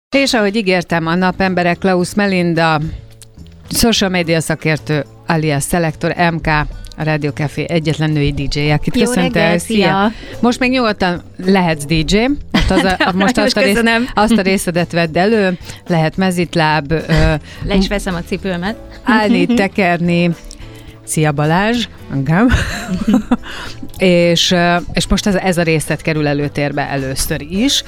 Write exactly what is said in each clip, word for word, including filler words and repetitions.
És ahogy ígértem, a napemberek Klaus Melinda, social media szakértő, alias Szelektor em ká, a Rádió Café egyetlen női dé dzsé, akit Jó köszöntel. reggel, szia! Most még nyugodtan lehetsz dé dzsé, most, az a, most azt, a rész, azt a részedet vedd elő, lehet mezitláb, le is veszem a cipőmet, állni, tekerni. Szia Balázs, engem. és, és most ez, ez a részlet kerül előtérbe először is.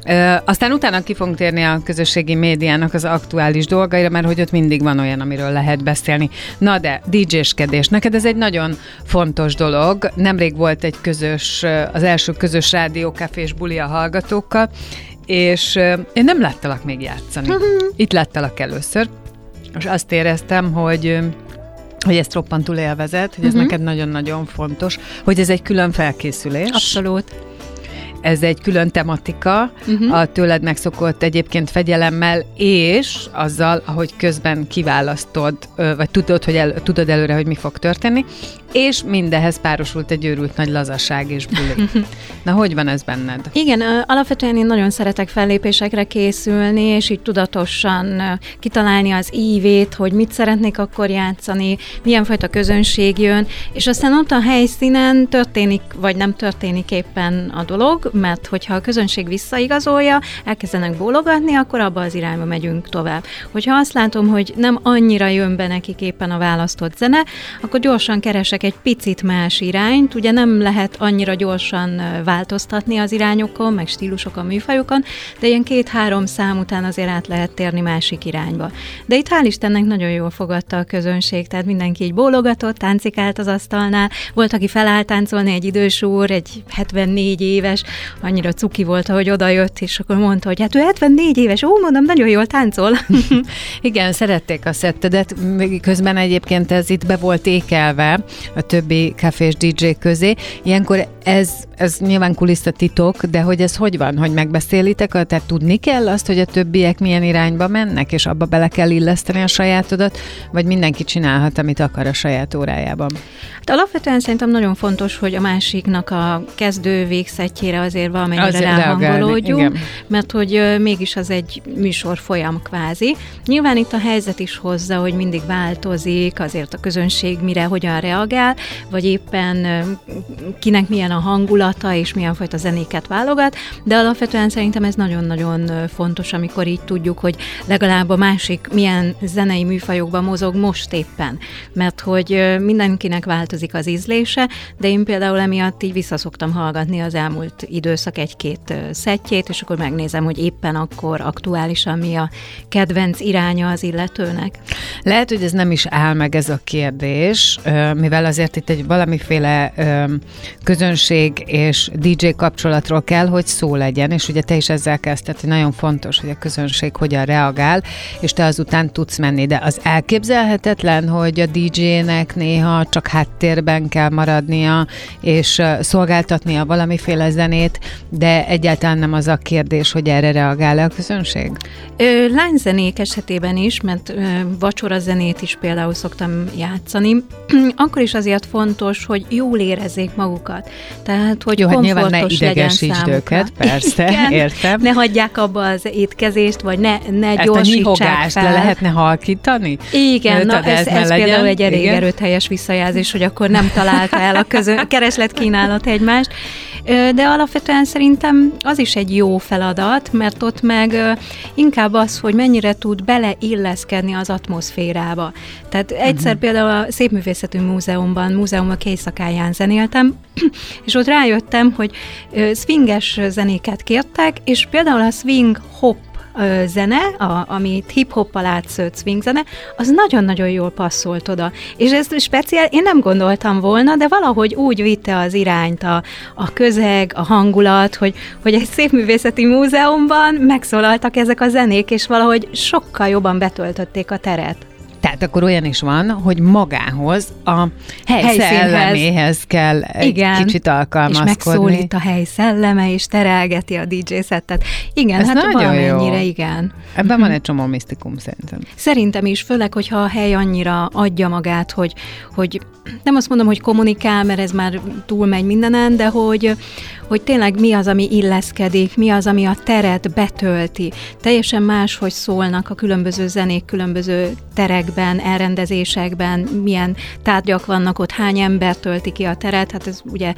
Aztán utána ki fogunk térni a közösségi médiának az aktuális dolgaira, mert hogy ott mindig van olyan, amiről lehet beszélni. Na de, dé dzséskedés. Neked ez egy nagyon fontos dolog. Nemrég volt egy közös, az első közös rádiókafés buli a hallgatókkal, és én nem láttalak még játszani. Itt láttalak először, és azt éreztem, hogy hogy ezt roppantul élvezed, hogy ez uh-huh. neked nagyon-nagyon fontos, hogy ez egy külön felkészülés. Abszolút. Ez egy külön tematika, uh-huh. a tőled megszokott egyébként fegyelemmel, és azzal, ahogy közben kiválasztod, vagy tudod, hogy el, tudod előre, hogy mi fog történni, és mindehhez párosult egy őrült nagy lazaság és buli. Na, hogy van ez benned? Igen, alapvetően én nagyon szeretek fellépésekre készülni, és így tudatosan kitalálni az ívét, hogy mit szeretnék akkor játszani, milyen fajta közönség jön, és aztán ott a helyszínen történik, vagy nem történik éppen a dolog, mert hogyha a közönség visszaigazolja, elkezdenek bólogatni, akkor abba az irányba megyünk tovább. Hogyha azt látom, hogy nem annyira jön be nekik éppen a választott zene, akkor gyorsan keresek egy picit más irányt, ugye nem lehet annyira gyorsan változtatni az irányokon, meg stílusokon, műfajokon, de ilyen két-három szám után azért át lehet térni másik irányba. De itt hál' Istennek nagyon jól fogadta a közönség, tehát mindenki így bólogatott, táncikált az asztalnál, volt, aki felállt táncolni, egy idős úr, egy hetvennégy éves, annyira cuki volt, ahogy odajött, és akkor mondta, hogy hát ő hetvennégy éves, ó, mondom, nagyon jól táncol. Igen, szerették a szettedet, közben egyébként ez itt be volt ékelve a többi kafés dé dzsé közé. Ilyenkor ez, ez nyilván kulisszatitok, de hogy ez hogy van, hogy megbeszélitek, tehát tudni kell azt, hogy a többiek milyen irányba mennek, és abba bele kell illeszteni a sajátodat, vagy mindenki csinálhat, amit akar a saját órájában? Hát alapvetően szerintem nagyon fontos, hogy a másiknak a kezdő végszettjére azért valamennyire azért ráhangolódjunk, mert hogy mégis az egy műsor folyam kvázi. Nyilván itt a helyzet is hozza, hogy mindig változik, azért a közönség mire, hogyan reagál, vagy éppen kinek milyen a hangulata, és milyen fajta zenéket válogat, de alapvetően szerintem ez nagyon-nagyon fontos, amikor így tudjuk, hogy legalább a másik milyen zenei műfajokban mozog most éppen, mert hogy mindenkinek változik az ízlése, de én például emiatt így visszaszoktam hallgatni az elmúlt időszak egy-két szettjét, és akkor megnézem, hogy éppen akkor aktuálisan mi a kedvenc iránya az illetőnek. Lehet, hogy ez nem is áll meg ez a kérdés, mivel azért itt egy valamiféle közönség és dé dzsé kapcsolatról kell, hogy szó legyen, és ugye te is ezzel kezdted, hogy nagyon fontos, hogy a közönség hogyan reagál, és te azután tudsz menni, de az elképzelhetetlen, hogy a dé dzsének néha csak háttérben kell maradnia, és szolgáltatnia valamiféle zenét, de egyáltalán nem az a kérdés, hogy erre reagál-e a közönség? Ö, lányzenék esetében is, mert ö, vacsorazenét is például szoktam játszani, akkor is azért fontos, hogy jól érezzék magukat. Tehát, hogy jó, komfortos hát legyen idegesítsd őket, persze, igen, értem. Ne hagyják abba az étkezést, vagy ne, ne ezt gyorsítsák fel. Le lehetne halkítani? Igen, na ez, ez például egy elég igen? erőteljes visszajelzés, hogy akkor nem találta el a közön, keresletkínálat egymást. De alapvetően szerintem az is egy jó feladat, mert ott meg inkább az, hogy mennyire tud beleilleszkedni az atmoszférába. Tehát egyszer uh-huh. például a Szépművészetű Múzeumban, múzeumok éjszakáján zenéltem, és ott rájöttem, hogy swinges zenéket kértek, és például a swing hop zene, a, amit hip-hoppal átszőtt swing zene, az nagyon-nagyon jól passzolt oda. És ez speciál, én nem gondoltam volna, de valahogy úgy vitte az irányt a, a közeg, a hangulat, hogy, hogy egy Szépművészeti Múzeumban megszólaltak ezek a zenék, és valahogy sokkal jobban betöltötték a teret. Tehát akkor olyan is van, hogy magához, a hely szelleméhez kell egy igen, kicsit alkalmazkodni. És megszólít a hely szelleme, és terelgeti a dé dzsé szettet. Igen, ez hát valamennyire jó. igen. Ebben van egy csomó misztikum szerintem. Szerintem is, főleg, hogyha a hely annyira adja magát, hogy, hogy nem azt mondom, hogy kommunikál, mert ez már túlmegy mindenen, de hogy, hogy tényleg mi az, ami illeszkedik, mi az, ami a teret betölti. Teljesen más, hogy szólnak a különböző zenék, különböző terekben, elrendezésekben, milyen tárgyak vannak ott, hány ember tölti ki a teret, hát ez ugye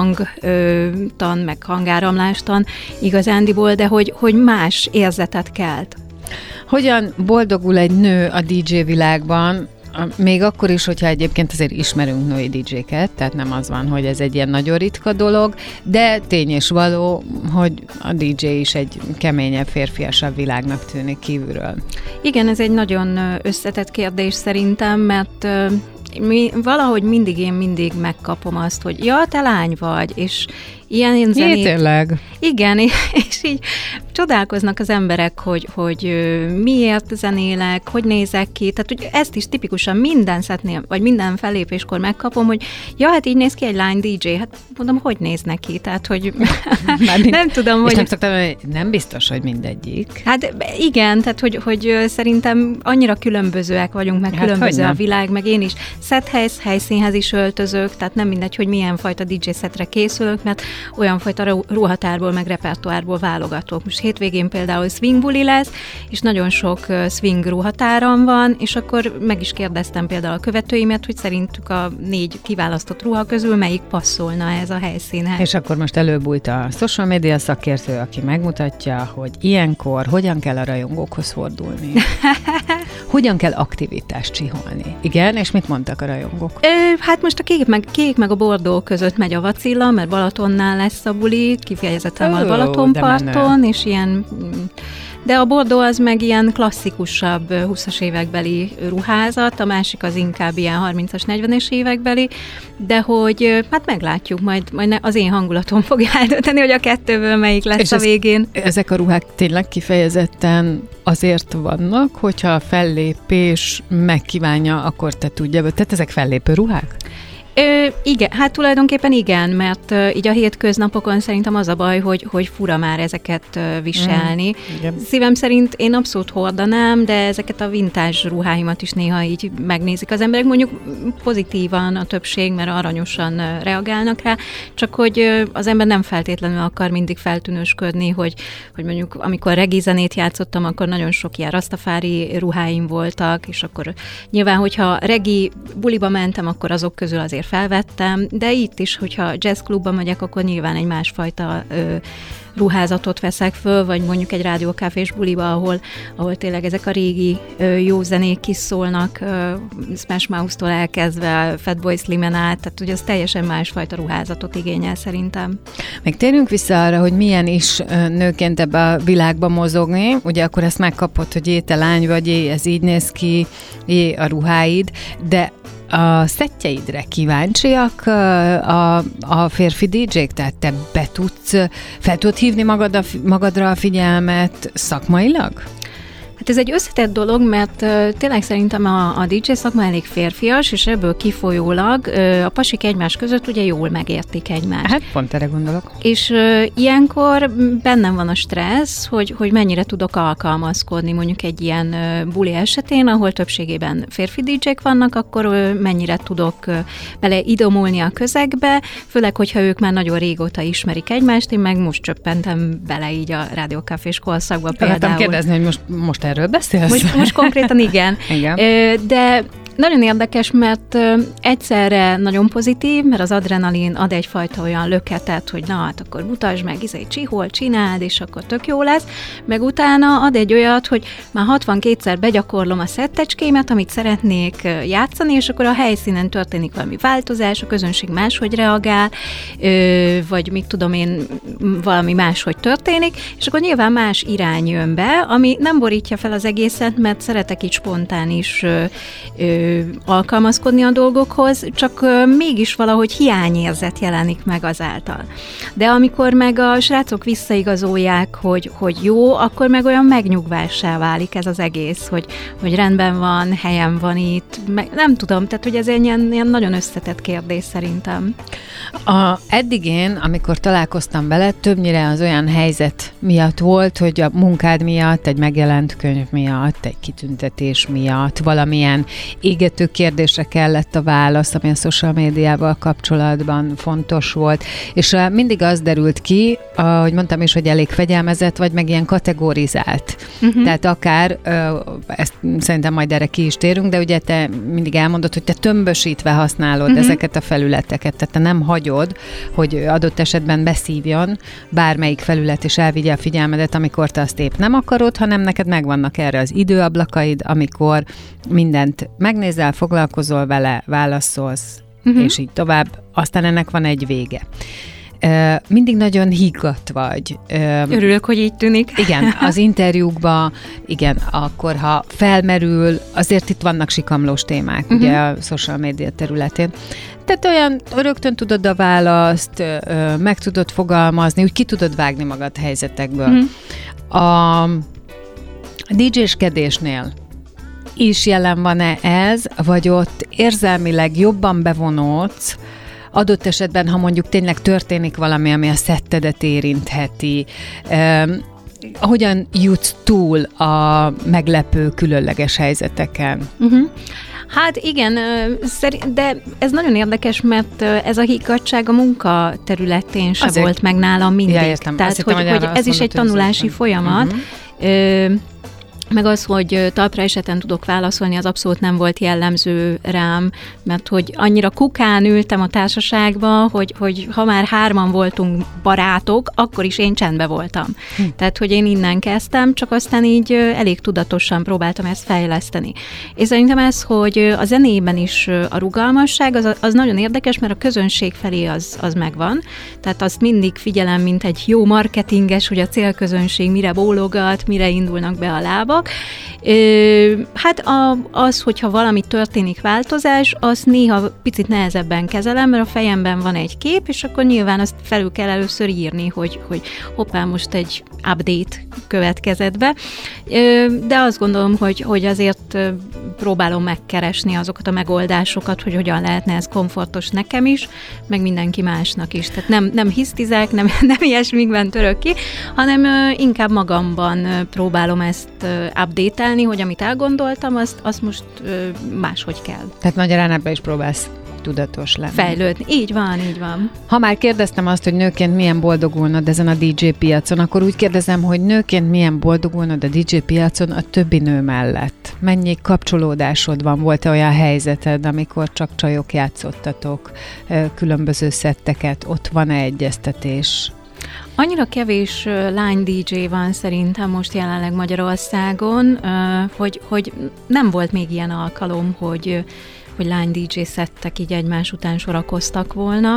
hangtan, meg hangáramlástan igazándiból, de hogy, hogy más érzetet kelt. Hogyan boldogul egy nő a dé dzsé világban, még akkor is, hogyha egyébként azért ismerünk női dé dzséket, tehát nem az van, hogy ez egy ilyen nagyon ritka dolog, de tény és való, hogy a dé dzsé is egy keményebb, férfiasabb világnak tűnik kívülről. Igen, ez egy nagyon összetett kérdés szerintem, mert mi, valahogy mindig én mindig megkapom azt, hogy ja, te lány vagy, és ilyen én zenét... Jé, tényleg? Igen, és így csodálkoznak az emberek, hogy, hogy miért zenélek, hogy nézek ki, tehát hogy ezt is tipikusan minden szetnél, vagy minden fellépéskor megkapom, hogy ja, hát így néz ki egy lány dé dzsé, hát mondom, hogy néz neki, tehát hogy nem tudom, és hogy... nem szoktam, hogy nem biztos, hogy mindegyik. Hát igen, tehát hogy, hogy szerintem annyira különbözőek vagyunk, meg hát különböző a világ, meg én is szethelysz, helyszínhez is öltözök, tehát nem mindegy, hogy milyen fajta dé dzsé szetre készülök, mert olyan fajta ruhatárból, meg repertoárból válogatok. Most hétvégén például swing buli lesz, és nagyon sok swing ruhatáram van, és akkor meg is kérdeztem például a követőimet, hogy szerintük a négy kiválasztott ruha közül melyik passzolna ez a helyszínhez. És akkor most előbújt a social media szakértő, aki megmutatja, hogy ilyenkor hogyan kell a rajongókhoz fordulni. Hogyan kell aktivitást csiholni. Igen, és mit mondtak a rajongók? Ö, hát most a kék meg, kék meg a bordó között megy a vacilla, mert Balatonnál lesz a buli, kifejezetten van Balatonparton, és ilyen... De a bordó az meg ilyen klasszikusabb húszas évekbeli ruházat, a másik az inkább ilyen harmincas, negyvenes évekbeli, de hogy hát meglátjuk, majd, majd az én hangulatom fogja eldönteni, hogy a kettőből melyik lesz és a végén. Ez, ezek a ruhák tényleg kifejezetten azért vannak, hogyha a fellépés megkívánja, akkor te tudja, tehát ezek fellépő ruhák? Ö, igen, hát tulajdonképpen igen, mert uh, így a hétköznapokon szerintem az a baj, hogy, hogy fura már ezeket uh, viselni. Mm, Szívem szerint én abszolút hordanám, de ezeket a vintage ruháimat is néha így megnézik az emberek, mondjuk pozitívan a többség, mert aranyosan uh, reagálnak rá, csak hogy uh, az ember nem feltétlenül akar mindig feltűnősködni, hogy, hogy mondjuk amikor regi zenét játszottam, akkor nagyon sok ilyen rastafári ruháim voltak, és akkor nyilván, hogyha regi buliba mentem, akkor azok közül azért felvettem, de itt is, hogyha jazzklubban megyek, akkor nyilván egy másfajta ö, ruházatot veszek föl, vagy mondjuk egy rádiókáfés buliba, ahol, ahol tényleg ezek a régi ö, jó zenék kiszólnak, ö, Smash Mouth-tól elkezdve, Fatboy Slimen át, tehát ugye az teljesen másfajta ruházatot igényel szerintem. Meg térjünk vissza arra, hogy milyen is nőként ebbe a világba mozogni, ugye akkor ezt megkapod, hogy jé, te lány vagy, jé, ez így néz ki, jé, a ruháid, de a szettjeidre kíváncsiak a, a férfi dé dzsék? Tehát te be tudsz, fel tudod hívni magad a, magadra a figyelmet szakmailag? Hát ez egy összetett dolog, mert uh, tényleg szerintem a, a dé dzsé szakma elég férfias, és ebből kifolyólag uh, a pasik egymás között ugye jól megértik egymást. Hát pont erre gondolok. És uh, ilyenkor bennem van a stressz, hogy, hogy mennyire tudok alkalmazkodni mondjuk egy ilyen uh, buli esetén, ahol többségében férfi dé dzsék vannak, akkor uh, mennyire tudok uh, bele idomulni a közegbe, főleg, hogyha ők már nagyon régóta ismerik egymást, én meg most csöppentem bele így a rádiókafés korszakba például. Akartam kérdezni, hogy most, most erről beszélsz? Most, most konkrétan igen. igen. De nagyon érdekes, mert egyszerre nagyon pozitív, mert az adrenalin ad egyfajta olyan löketet, hogy na, hát akkor mutasd meg, izé, csihol, csináld, és akkor tök jó lesz, meg utána ad egy olyat, hogy már hatvankétszer begyakorlom a szettecskémet, amit szeretnék játszani, és akkor a helyszínen történik valami változás, a közönség máshogy reagál, vagy mit tudom én, valami máshogy történik, és akkor nyilván más irány jön be, ami nem borítja fel az egészet, mert szeretek így spontán is ö, alkalmazkodni a dolgokhoz, csak ö, mégis valahogy hiányérzet jelenik meg azáltal. De amikor meg a srácok visszaigazolják, hogy, hogy jó, akkor meg olyan megnyugvássá válik ez az egész, hogy, hogy rendben van, helyen van itt, meg, nem tudom, tehát hogy ez egy ilyen, ilyen nagyon összetett kérdés szerintem. A, eddig én, amikor találkoztam vele, többnyire az olyan helyzet miatt volt, hogy a munkád miatt, egy megjelent könyv miatt, egy kitüntetés miatt, valamilyen égető kérdésre kellett a válasz, ami a social médiával kapcsolatban fontos volt, és mindig az derült ki, ahogy mondtam is, hogy elég fegyelmezett, vagy meg ilyen kategorizált. Uh-huh. Tehát akár, ezt szerintem majd erre ki is térünk, de ugye te mindig elmondod, hogy te tömbösítve használod uh-huh. ezeket a felületeket, tehát te nem hagyod, hogy adott esetben beszívjon bármelyik felület, és elvigye a figyelmedet, amikor te azt épp nem akarod, hanem neked megvannak erre az időablakaid, amikor mindent megnézel, foglalkozol vele, válaszolsz, uh-huh. és így tovább. Aztán ennek van egy vége. Uh, mindig nagyon higgadt vagy. Uh, Örülök, hogy így tűnik. Igen, az interjúkba, igen, akkor ha felmerül, azért itt vannak sikamlós témák, uh-huh. ugye a social media területén. Tehát olyan, rögtön tudod a választ, uh, meg tudod fogalmazni, úgy ki tudod vágni magad helyzetekből. Uh-huh. A dé dzséskedésnél is jelen van-e ez, vagy ott érzelmileg jobban bevonódsz, adott esetben, ha mondjuk tényleg történik valami, ami a szettedet érintheti, eh, hogyan jutsz túl a meglepő, különleges helyzeteken? Uh-huh. Hát igen, de ez nagyon érdekes, mert ez a higgadtság a munka területén se Azért. volt meg nálam mindig. Ja, értem. Tehát, hogy, hogy, hogy ez is egy tanulási folyamat. Uh-huh. Meg az, hogy talpra eseten tudok válaszolni, az abszolút nem volt jellemző rám, mert hogy annyira kukán ültem a társaságba, hogy, hogy ha már hárman voltunk barátok, akkor is én csendben voltam. Hm. Tehát, hogy én innen kezdtem, csak aztán így elég tudatosan próbáltam ezt fejleszteni. És szerintem ez, hogy a zenében is a rugalmasság, az, az nagyon érdekes, mert a közönség felé az, az megvan. Tehát azt mindig figyelem, mint egy jó marketinges, hogy a célközönség mire bólogat, mire indulnak be a lábak. Ö, hát a, az, hogyha valami történik változás, azt néha picit nehezebben kezelem, mert a fejemben van egy kép, és akkor nyilván azt felül kell először írni, hogy, hogy hoppá, most egy update következett be. Ö, de azt gondolom, hogy, hogy azért próbálom megkeresni azokat a megoldásokat, hogy hogyan lehetne ez komfortos nekem is, meg mindenki másnak is. Tehát nem, nem hisztizek, nem, nem ilyesmikben török ki, hanem ö, inkább magamban ö, próbálom ezt ö, update-elni, hogy amit elgondoltam, azt, azt most ö, máshogy kell. Tehát magyarán ebbe is próbálsz tudatos lenni. Fejlődni. Így van, így van. Ha már kérdeztem azt, hogy nőként milyen boldogulnod ezen a dé dzsé piacon, akkor úgy kérdezem, hogy nőként milyen boldogulnod a dé dzsé piacon a többi nő mellett. Mennyi kapcsolódásod van? Volt-e olyan helyzeted, amikor csak csajok játszottatok különböző szetteket? Ott van-e egyeztetés? Annyira kevés lány dé dzsé van szerintem most jelenleg Magyarországon, hogy, hogy nem volt még ilyen alkalom, hogy hogy lány dé dzsé szettek így egymás után sorakoztak volna.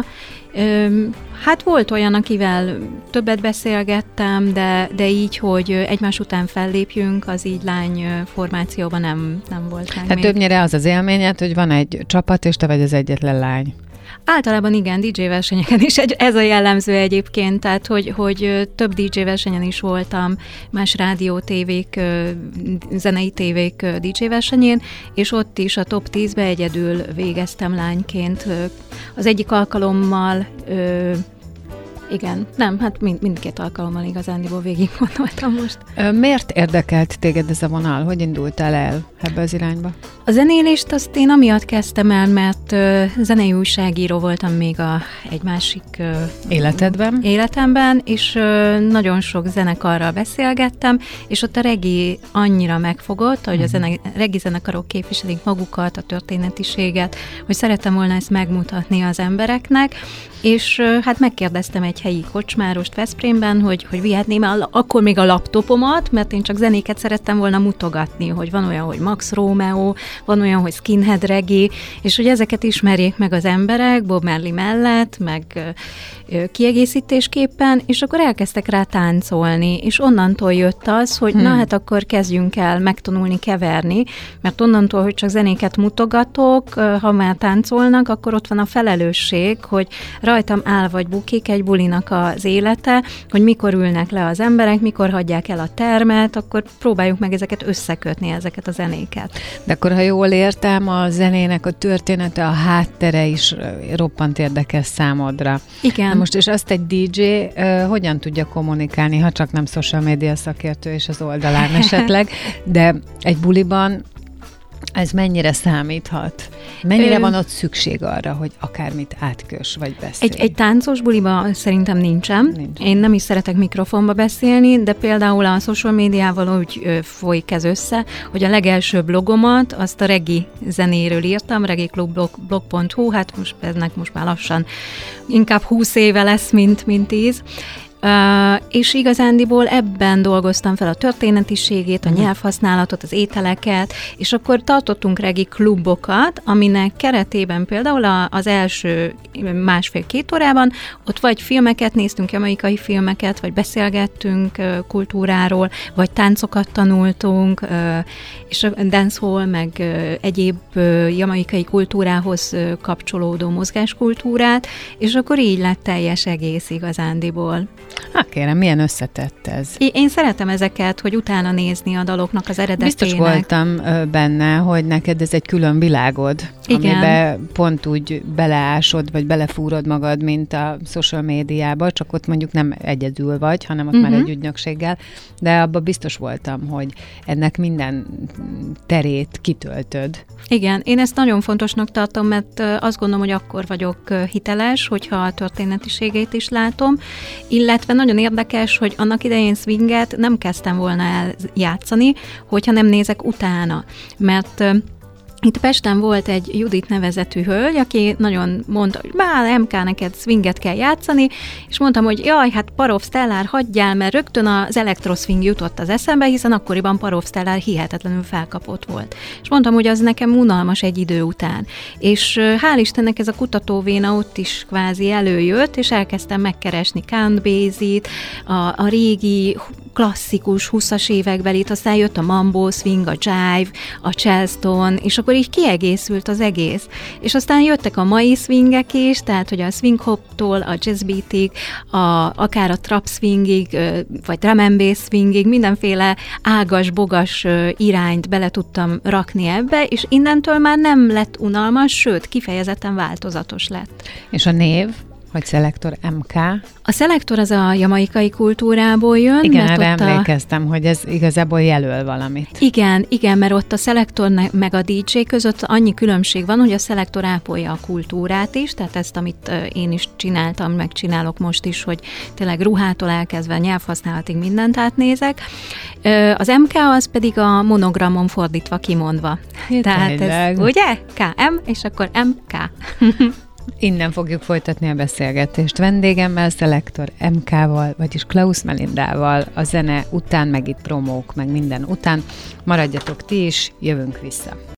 Hát volt olyan, akivel többet beszélgettem, de, de így, hogy egymás után fellépjünk, az így lány formációban nem, nem volt meg. Hát többnyire az az élményed, hogy van egy csapat, és te vagy az egyetlen lány. Általában igen, dé dzsé versenyeken is ez a jellemző egyébként, tehát hogy, hogy több dé dzsé versenyen is voltam, más rádió, tévék, zenei tévék dé dzsé versenyén, és ott is a top tízbe egyedül végeztem lányként. Az egyik alkalommal igen, nem, hát mind, mindkét alkalommal igazándiból végig gondoltam most. Miért érdekelt téged ez a vonal? Hogy indultál el ebbe az irányba? A zenélést azt én amiatt kezdtem el, mert uh, zenei újságíró voltam még a, egy másik uh, életedben, életemben, és uh, nagyon sok zenekarral beszélgettem, és ott a regi annyira megfogott, hogy uh-huh. a zene, regi zenekarok képviselik magukat, a történetiséget, hogy szerettem volna ezt megmutatni az embereknek, és uh, hát megkérdeztem egy helyi kocsmárost Veszprémben, hogy, hogy vihetném el akkor még a laptopomat, mert én csak zenéket szerettem volna mutogatni, hogy van olyan, hogy Max Romeo, van olyan, hogy Skinhead reggae, és hogy ezeket ismerjék meg az emberek, Bob Marley mellett, meg ö, kiegészítésképpen, és akkor elkezdtek rá táncolni, és onnantól jött az, hogy hmm. na hát akkor kezdjünk el megtanulni keverni, mert onnantól, hogy csak zenéket mutogatok, ha már táncolnak, akkor ott van a felelősség, hogy rajtam áll vagy bukik egy bulinak az élete, hogy mikor ülnek le az emberek, mikor hagyják el a termet, akkor próbáljuk meg ezeket összekötni, ezeket a zenéket. De akkor, ha jól értem, a zenének a története, a háttere is roppant érdekes számodra. Igen. Na most, és azt egy dé dzsé uh, hogyan tudja kommunikálni, ha csak nem social media szakértő és az oldalán esetleg, de egy buliban ez mennyire számíthat? Mennyire Ö... van ott szükség arra, hogy akármit átkös, vagy beszélj? Egy, egy táncos buliba szerintem nincsen. Nincs. Én nem is szeretek mikrofonba beszélni, de például a social médiával úgy ö, folyik ez össze, hogy a legelső blogomat, azt a reggae zenéről írtam, reggaeklubblog pont hu, hát most ennek most már lassan inkább húsz éve lesz, mint, mint tíz. Uh, és igazándiból ebben dolgoztam fel a történetiségét, a nyelvhasználatot, az ételeket, és akkor tartottunk reggae klubokat, aminek keretében például a, az első másfél-két órában ott vagy filmeket néztünk, jamaikai filmeket, vagy beszélgettünk uh, kultúráról, vagy táncokat tanultunk, uh, és a dancehall, meg uh, egyéb uh, jamaikai kultúrához uh, kapcsolódó mozgáskultúrát, és akkor így lett teljes egész igazándiból. Hát kérem, milyen összetett ez? Én szeretem ezeket, hogy utána nézni a daloknak az eredetének. Biztos voltam benne, hogy neked ez egy külön világod, igen, amiben pont úgy beleásod, vagy belefúrod magad, mint a social médiába, csak ott mondjuk nem egyedül vagy, hanem ott uh-huh. már egy ügynökséggel, de abban biztos voltam, hogy ennek minden terét kitöltöd. Igen, én ezt nagyon fontosnak tartom, mert azt gondolom, hogy akkor vagyok hiteles, hogyha a történetiségét is látom, illetve nagyon érdekes, hogy annak idején swinget nem kezdtem volna el játszani, hogyha nem nézek utána, mert itt Pesten volt egy Judit nevezetű hölgy, aki nagyon mondta, hogy bár em ká, neked swinget kell játszani, és mondtam, hogy jaj, hát Parov Stellar, hagyjál, mert rögtön az elektroszwing jutott az eszembe, hiszen akkoriban Parov Stellar hihetetlenül felkapott volt. És mondtam, hogy az nekem unalmas egy idő után. És hál' Istennek ez a kutatóvéna ott is kvázi előjött, és elkezdtem megkeresni Count Basie-t, a, a régi klasszikus húszas évekbelit, aztán jött a mambo swing, a jive, a charleston, és akkor így kiegészült az egész. És aztán jöttek a mai swingek is, tehát hogy a swing hoptól a jazz beatig, a, akár a trap swingig, vagy drum and bass swingig, mindenféle ágas, bogas irányt bele tudtam rakni ebbe, és innentől már nem lett unalmas, sőt, kifejezetten változatos lett. És a név? Hogy Szelektor em ká? A Szelektor az a jamaikai kultúrából jön. Igen, erre emlékeztem, a... hogy ez igazából jelöl valamit. Igen, igen, mert ott a Szelektor meg a dé dzsé között annyi különbség van, hogy a Szelektor ápolja a kultúrát is, tehát ezt, amit én is csináltam, meg csinálok most is, hogy tényleg ruhától elkezdve nyelvhasználatig mindent átnézek. Az em ká az pedig a monogramon fordítva kimondva. Itt tehát ez, ugye? ká em, és akkor em ká. Innen fogjuk folytatni a beszélgetést vendégemmel, Szelektor em ká-val, vagyis Klaus Melindával, a zene után, meg itt promók, meg minden után. Maradjatok ti is, jövünk vissza.